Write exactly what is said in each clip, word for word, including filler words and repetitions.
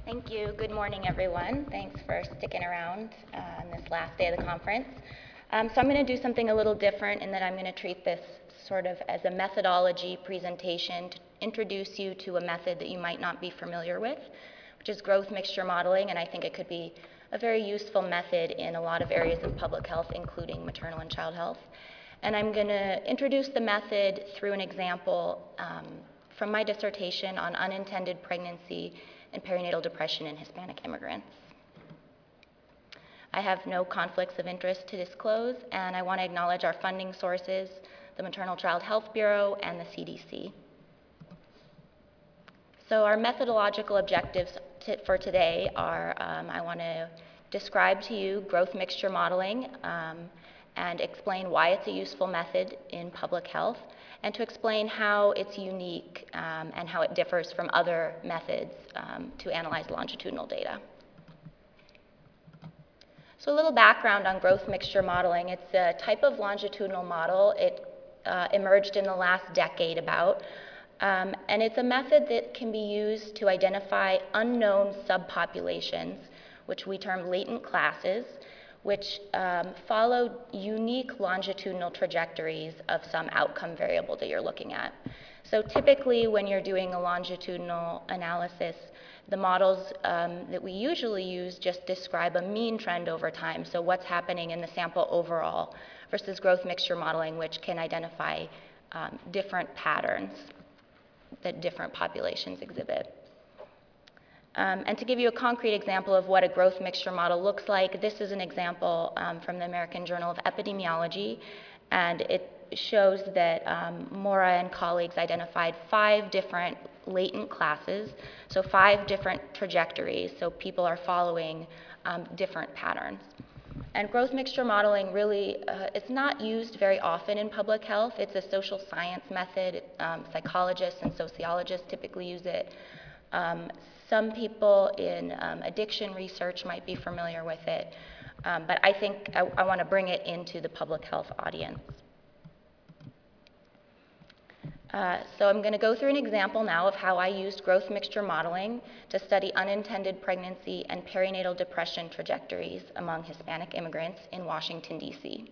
Thank you. Good morning, everyone. Thanks for sticking around uh, on this last day of the conference. Um, so I'm going to do something a little different in that I'm going to treat this sort of as a methodology presentation to introduce you to a method that you might not be familiar with, which is growth mixture modeling, and I think it could be a very useful method in a lot of areas of public health, including maternal and child health. And I'm going to introduce the method through an example um, from my dissertation on unintended pregnancy and perinatal depression in Hispanic immigrants. I have no conflicts of interest to disclose, and I want to acknowledge our funding sources, the Maternal Child Health Bureau and the C D C. So our methodological objectives to, for today are, um, I want to describe to you growth mixture modeling um, and explain why it's a useful method in public health, and to explain how it's unique um, and how it differs from other methods um, to analyze longitudinal data. So a little background on growth mixture modeling. It's a type of longitudinal model. It uh, emerged in the last decade about, um, and it's a method that can be used to identify unknown subpopulations, which we term latent classes, which um, follow unique longitudinal trajectories of some outcome variable that you're looking at. So typically when you're doing a longitudinal analysis, the models um, that we usually use just describe a mean trend over time, so what's happening in the sample overall, versus growth mixture modeling, which can identify um, different patterns that different populations exhibit. Um, and to give you a concrete example of what a growth mixture model looks like, this is an example um, from the American Journal of Epidemiology, and it shows that um, Mora and colleagues identified five different latent classes, so five different trajectories, so people are following um, different patterns. And growth mixture modeling really, uh, it's not used very often in public health. It's a social science method. Um, psychologists and sociologists typically use it. Um, some people in um, addiction research might be familiar with it, um, but I think I, I want to bring it into the public health audience. Uh, so I'm going to go through an example now of how I used growth mixture modeling to study unintended pregnancy and perinatal depression trajectories among Hispanic immigrants in Washington, D C.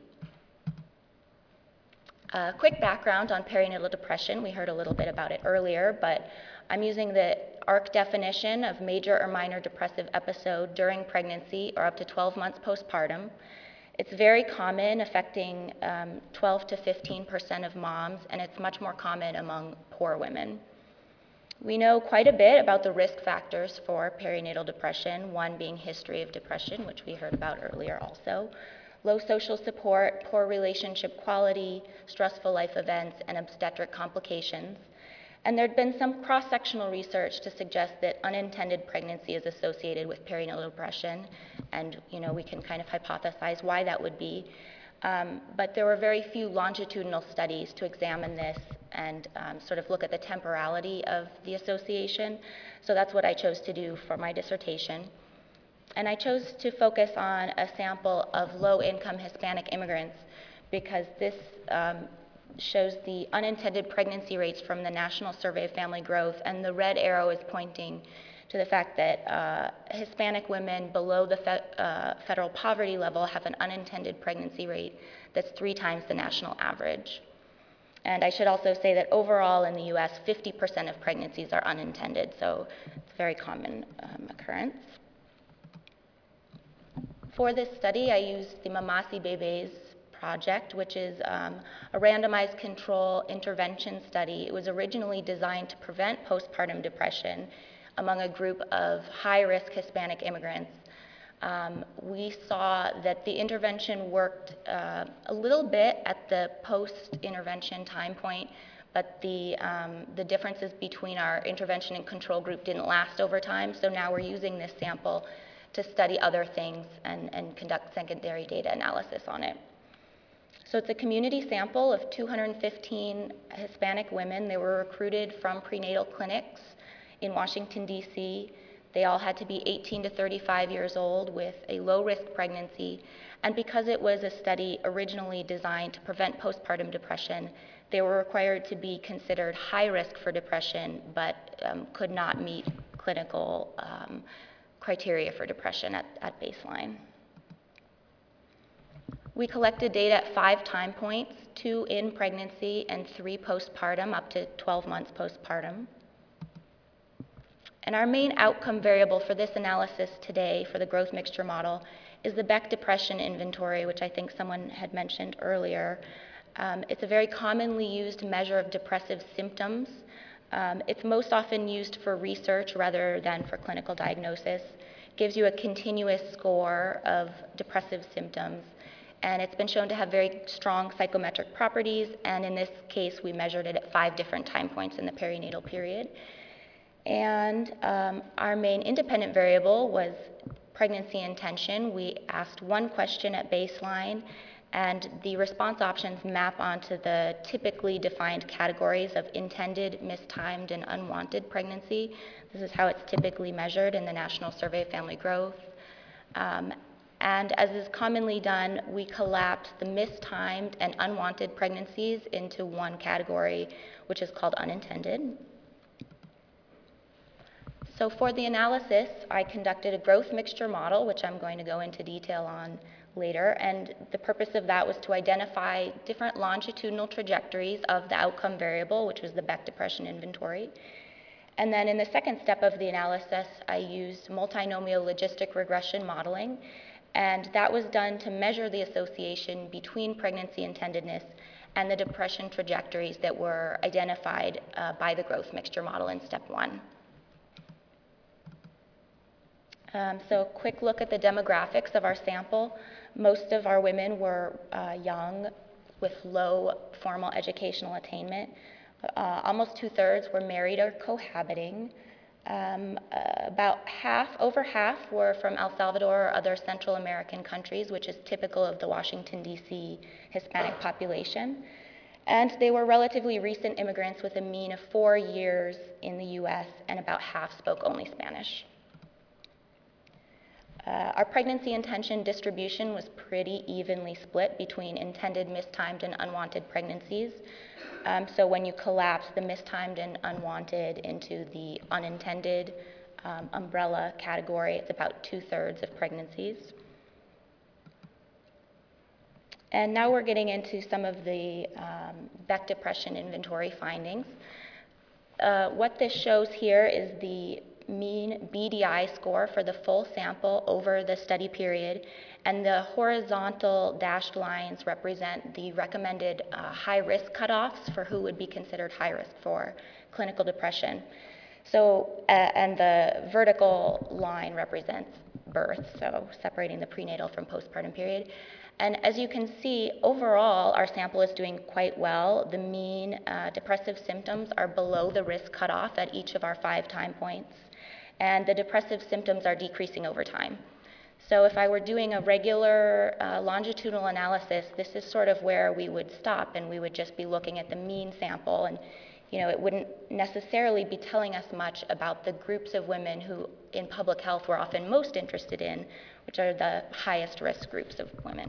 A quick background on perinatal depression. We heard a little bit about it earlier, but I'm using the A R C definition of major or minor depressive episode during pregnancy or up to twelve months postpartum. It's very common, affecting um, twelve to fifteen percent of moms, and it's much more common among poor women. We know quite a bit about the risk factors for perinatal depression, one being history of depression, which we heard about earlier also, low social support, poor relationship quality, stressful life events, and obstetric complications. And there'd been some cross-sectional research to suggest that unintended pregnancy is associated with perinatal depression, and you know we can kind of hypothesize why that would be. Um, but there were very few longitudinal studies to examine this and um, sort of look at the temporality of the association. So that's what I chose to do for my dissertation. And I chose to focus on a sample of low-income Hispanic immigrants because this um, shows the unintended pregnancy rates from the National Survey of Family Growth, and the red arrow is pointing to the fact that uh, Hispanic women below the fe uh, federal poverty level have an unintended pregnancy rate that's three times the national average. And I should also say that overall in the U S, fifty percent of pregnancies are unintended, so it's a very common um, occurrence. For this study, I used the Mamasi Bebes project, which is um, a randomized control intervention study. It was originally designed to prevent postpartum depression among a group of high-risk Hispanic immigrants. Um, we saw that the intervention worked uh, a little bit at the post-intervention time point, but the, um, the differences between our intervention and control group didn't last over time, so now we're using this sample to study other things and, and conduct secondary data analysis on it. So it's a community sample of two hundred fifteen Hispanic women. They were recruited from prenatal clinics in Washington, D C. They all had to be eighteen to thirty-five years old with a low-risk pregnancy. And because it was a study originally designed to prevent postpartum depression, they were required to be considered high risk for depression, but um, could not meet clinical um, criteria for depression at, at baseline. We collected data at five time points, two in pregnancy and three postpartum, up to twelve months postpartum. And our main outcome variable for this analysis today for the growth mixture model is the Beck Depression Inventory, which I think someone had mentioned earlier. Um, it's a very commonly used measure of depressive symptoms. Um, it's most often used for research rather than for clinical diagnosis. It gives you a continuous score of depressive symptoms. And it's been shown to have very strong psychometric properties, and in this case, we measured it at five different time points in the perinatal period. And um, our main independent variable was pregnancy intention. We asked one question at baseline, and the response options map onto the typically defined categories of intended, mistimed, and unwanted pregnancy. This is how it's typically measured in the National Survey of Family Growth. Um, And as is commonly done, we collapse the mistimed and unwanted pregnancies into one category, which is called unintended. So for the analysis, I conducted a growth mixture model, which I'm going to go into detail on later. And the purpose of that was to identify different longitudinal trajectories of the outcome variable, which was the Beck Depression Inventory. And then in the second step of the analysis, I used multinomial logistic regression modeling. And that was done to measure the association between pregnancy intendedness and the depression trajectories that were identified uh, by the growth mixture model in step one. Um, so a quick look at the demographics of our sample. Most of our women were uh, young with low formal educational attainment. Uh, almost two-thirds were married or cohabiting. Um, uh, about half, over half, were from El Salvador or other Central American countries, which is typical of the Washington, D C Hispanic population. And they were relatively recent immigrants with a mean of four years in the U S, and about half spoke only Spanish. Uh, our pregnancy intention distribution was pretty evenly split between intended, mistimed, and unwanted pregnancies. Um, so when you collapse the mistimed and unwanted into the unintended um, umbrella category, it's about two-thirds of pregnancies. And now we're getting into some of the um, Beck Depression Inventory findings. Uh, what this shows here is the mean B D I score for the full sample over the study period, and the horizontal dashed lines represent the recommended uh, high-risk cutoffs for who would be considered high risk for clinical depression. So, uh, and the vertical line represents birth, so separating the prenatal from postpartum period. And as you can see, overall, our sample is doing quite well. The mean uh, depressive symptoms are below the risk cutoff at each of our five time points, and the depressive symptoms are decreasing over time. So if I were doing a regular uh, longitudinal analysis, this is sort of where we would stop, and we would just be looking at the mean sample, and you know, it wouldn't necessarily be telling us much about the groups of women who in public health we're often most interested in, which are the highest risk groups of women.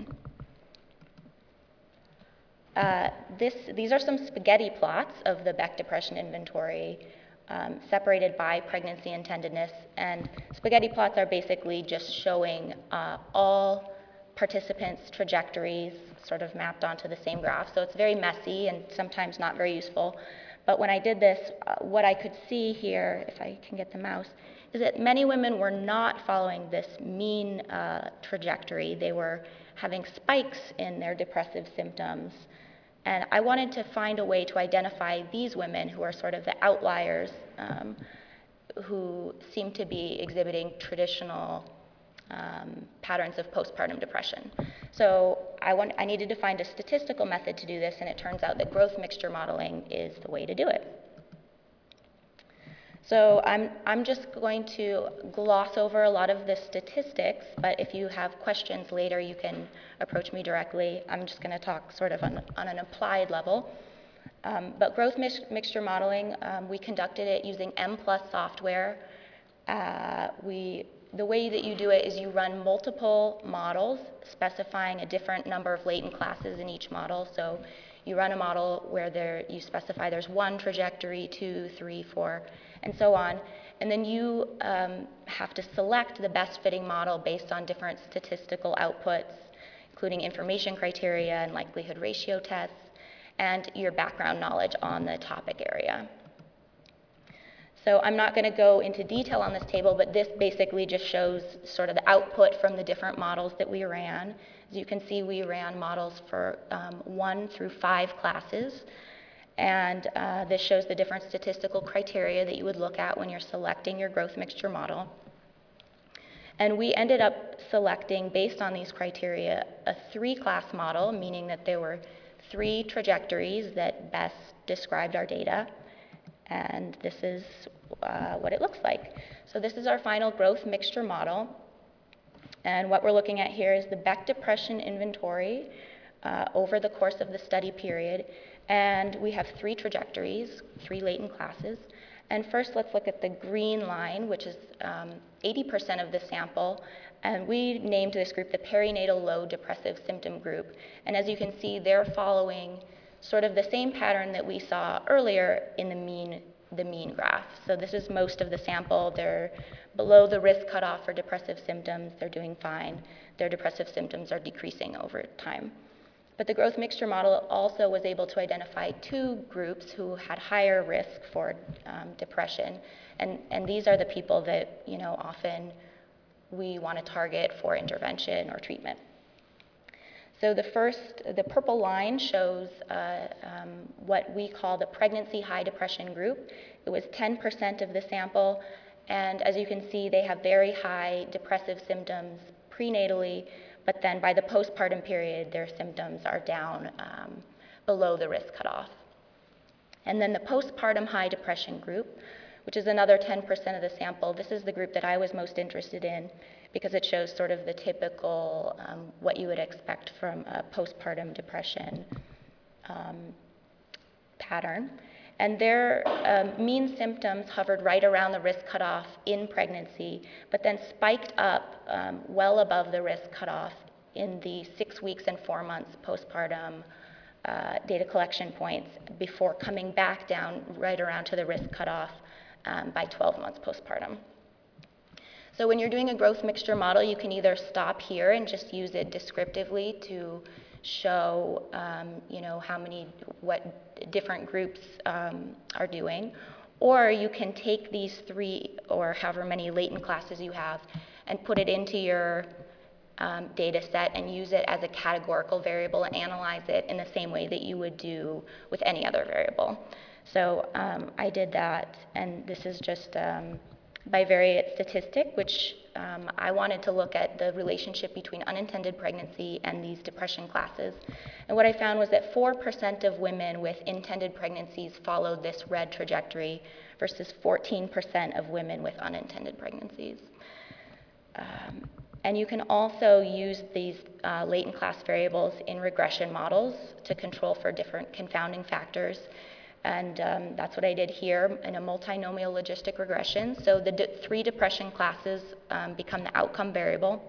Uh, this, these are some spaghetti plots of the Beck Depression Inventory um, separated by pregnancy intendedness, and spaghetti plots are basically just showing uh, all participants' trajectories sort of mapped onto the same graph. So it's very messy and sometimes not very useful. But when I did this, uh, what I could see here, if I can get the mouse, is that many women were not following this mean uh, trajectory. They were having spikes in their depressive symptoms. And I wanted to find a way to identify these women who are sort of the outliers, um, who seem to be exhibiting traditional um, patterns of postpartum depression. So I, want, I needed to find a statistical method to do this, and it turns out that growth mixture modeling is the way to do it. So I'm, I'm just going to gloss over a lot of the statistics, but if you have questions later, you can approach me directly. I'm just going to talk sort of on, on an applied level. Um, but growth mix, mixture modeling, um, we conducted it using M plus software. Uh, we, the way that you do it is you run multiple models specifying a different number of latent classes in each model. So you run a model where there, you specify there's one trajectory, two, three, four, and so on. And then you um, have to select the best fitting model based on different statistical outputs, including information criteria and likelihood ratio tests, and your background knowledge on the topic area. So I'm not going to go into detail on this table, but this basically just shows sort of the output from the different models that we ran. As you can see, we ran models for um, one through five classes. And uh, this shows the different statistical criteria that you would look at when you're selecting your growth mixture model. And we ended up selecting, based on these criteria, a three-class model, meaning that there were three trajectories that best described our data. And this is uh, what it looks like. So this is our final growth mixture model. And what we're looking at here is the Beck depression inventory uh, over the course of the study period. And we have three trajectories, three latent classes. And first, let's look at the green line, which is um, eighty percent of the sample. And we named this group the perinatal low depressive symptom group. And as you can see, they're following sort of the same pattern that we saw earlier in the mean, the mean graph. So this is most of the sample. They're below the risk cutoff for depressive symptoms. They're doing fine. Their depressive symptoms are decreasing over time. But the growth mixture model also was able to identify two groups who had higher risk for um, depression. And, and these are the people that, you know, often we want to target for intervention or treatment. So the first, the purple line shows uh, um, what we call the pregnancy high depression group. It was ten percent of the sample, and as you can see, they have very high depressive symptoms prenatally, but then by the postpartum period, their symptoms are down um, below the risk cutoff. And then the postpartum high depression group, which is another ten percent of the sample, this is the group that I was most interested in, because it shows sort of the typical, um, what you would expect from a postpartum depression um, pattern. And their um, mean symptoms hovered right around the risk cutoff in pregnancy, but then spiked up um, well above the risk cutoff in the six weeks and four months postpartum uh, data collection points before coming back down right around to the risk cutoff um, by twelve months postpartum. So when you're doing a growth mixture model, you can either stop here and just use it descriptively to show, um, you know, how many, what different groups um, are doing, or you can take these three or however many latent classes you have and put it into your um, data set and use it as a categorical variable and analyze it in the same way that you would do with any other variable. So um, I did that, and this is just um, bivariate statistic, which um, I wanted to look at the relationship between unintended pregnancy and these depression classes. And what I found was that four percent of women with intended pregnancies followed this red trajectory versus fourteen percent of women with unintended pregnancies. Um, and you can also use these uh, latent class variables in regression models to control for different confounding factors. And um, that's what I did here in a multinomial logistic regression. So the de- three depression classes um, become the outcome variable.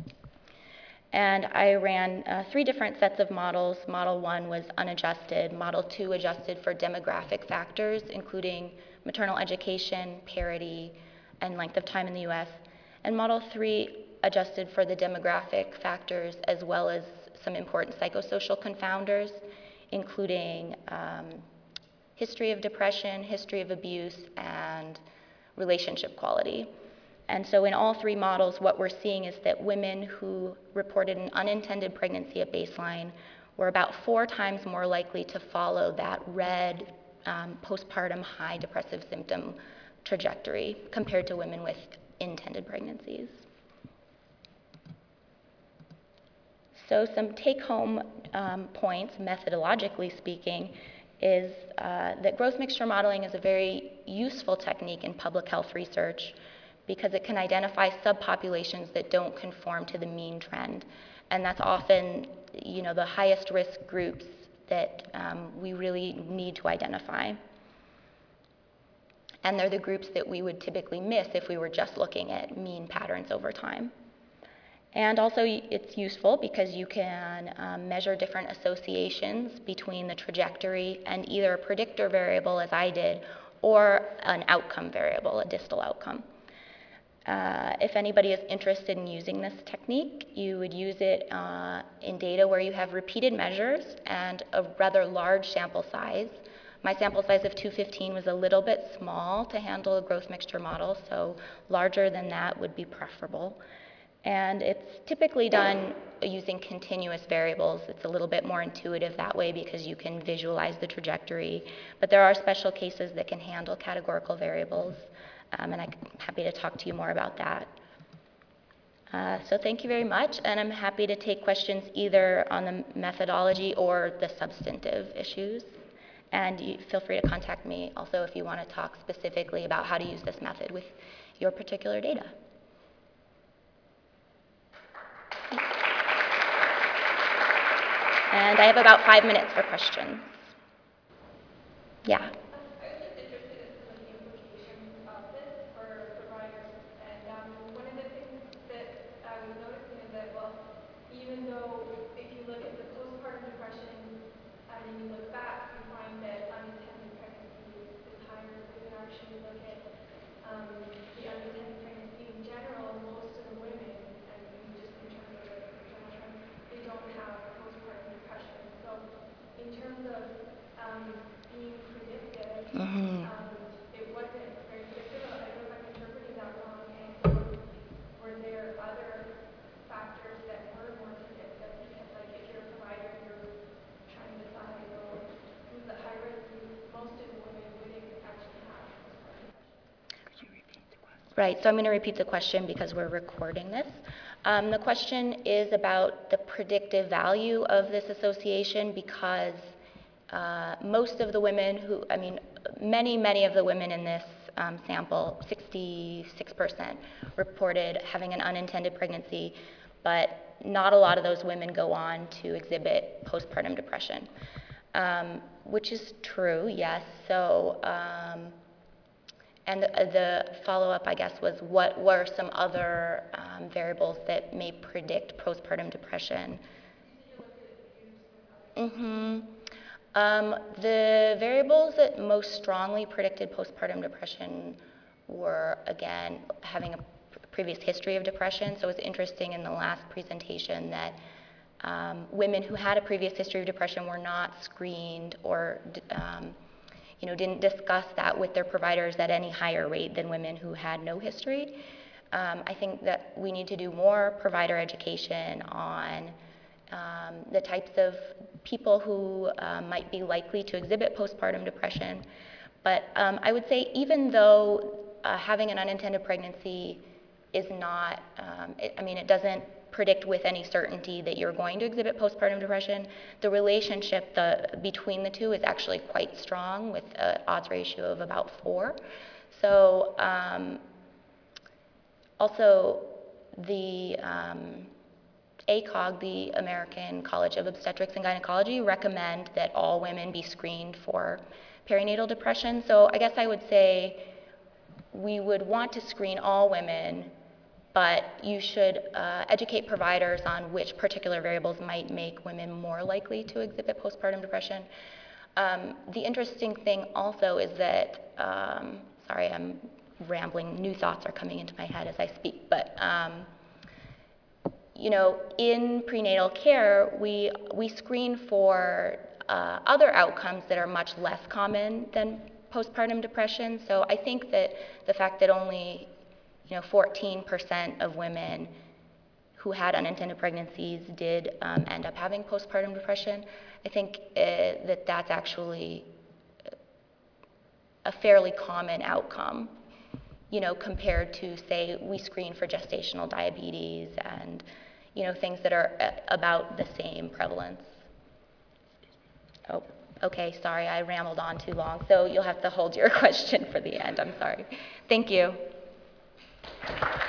And I ran uh, three different sets of models. Model one was unadjusted. Model two adjusted for demographic factors, including maternal education, parity, and length of time in the U S. And model three adjusted for the demographic factors as well as some important psychosocial confounders, including um, history of depression, history of abuse, and relationship quality. And so in all three models, what we're seeing is that women who reported an unintended pregnancy at baseline were about four times more likely to follow that red um, postpartum high depressive symptom trajectory compared to women with intended pregnancies. So some take-home um, points, methodologically speaking, is uh, that growth mixture modeling is a very useful technique in public health research because it can identify subpopulations that don't conform to the mean trend. And that's often, you know, the highest risk groups that um, we really need to identify. And they're the groups that we would typically miss if we were just looking at mean patterns over time. And also it's useful because you can um, measure different associations between the trajectory and either a predictor variable, as I did, or an outcome variable, a distal outcome. Uh, if anybody is interested in using this technique, you would use it uh, in data where you have repeated measures and a rather large sample size. My sample size of two fifteen was a little bit small to handle a growth mixture model, so larger than that would be preferable. And it's typically done using continuous variables. It's a little bit more intuitive that way because you can visualize the trajectory. But there are special cases that can handle categorical variables, um, and I'm happy to talk to you more about that. Uh, so thank you very much, and I'm happy to take questions either on the methodology or the substantive issues. And you feel free to contact me also if you want to talk specifically about how to use this method with your particular data. And I have about five minutes for questions. Yeah. I was just interested in some of the implications of this for providers. And um, one of the things that I was noticing is that, well, even though if you look at the postpartum depression and then you look back, you find that unintended pregnancy is, is higher. So you can actually look at um, the unintended pregnancy in general. Most of the women, and just in terms of the general trend, they don't have postpartum depression. So in terms of um, being predictive, Mm-hmm. um, it wasn't very predictive. I don't know if I'm interpreting that wrong. And were there other factors that were more predictive? Because, like, if you're a provider, you're trying to decide, well, who's at high risk, who's most of the women would actually have postpartum depression. Right, so I'm going to repeat the question because we're recording this. Um, the question is about the predictive value of this association because uh, most of the women who, I mean, many, many of the women in this um, sample, sixty-six percent, reported having an unintended pregnancy, but not a lot of those women go on to exhibit postpartum depression, um, which is true, yes. So. Um, And the, the follow-up, I guess, was what were some other um, variables that may predict postpartum depression? Mm-hmm. Um, the variables that most strongly predicted postpartum depression were, again, having a previous history of depression. So it was interesting in the last presentation that um, women who had a previous history of depression were not screened or um, you know, didn't discuss that with their providers at any higher rate than women who had no history. Um, I think that we need to do more provider education on um, the types of people who um, might be likely to exhibit postpartum depression. But um, I would say even though uh, having an unintended pregnancy is not, um, it, I mean, it doesn't predict with any certainty that you're going to exhibit postpartum depression, the relationship the, between the two is actually quite strong with an odds ratio of about four. So um, also the um, A C O G, the American College of Obstetrics and Gynecology, recommend that all women be screened for perinatal depression. So I guess I would say we would want to screen all women, but you should uh, educate providers on which particular variables might make women more likely to exhibit postpartum depression. Um, the interesting thing also is that, um, sorry, I'm rambling, new thoughts are coming into my head as I speak, but um, you know, in prenatal care, we, we screen for uh, other outcomes that are much less common than postpartum depression. So I think that the fact that only you know, fourteen percent of women who had unintended pregnancies did um, end up having postpartum depression, I think uh, that that's actually a fairly common outcome, you know, compared to, say, we screen for gestational diabetes and, you know, things that are about the same prevalence. Oh, okay, sorry, I rambled on too long, so you'll have to hold your question for the end, I'm sorry. Thank you.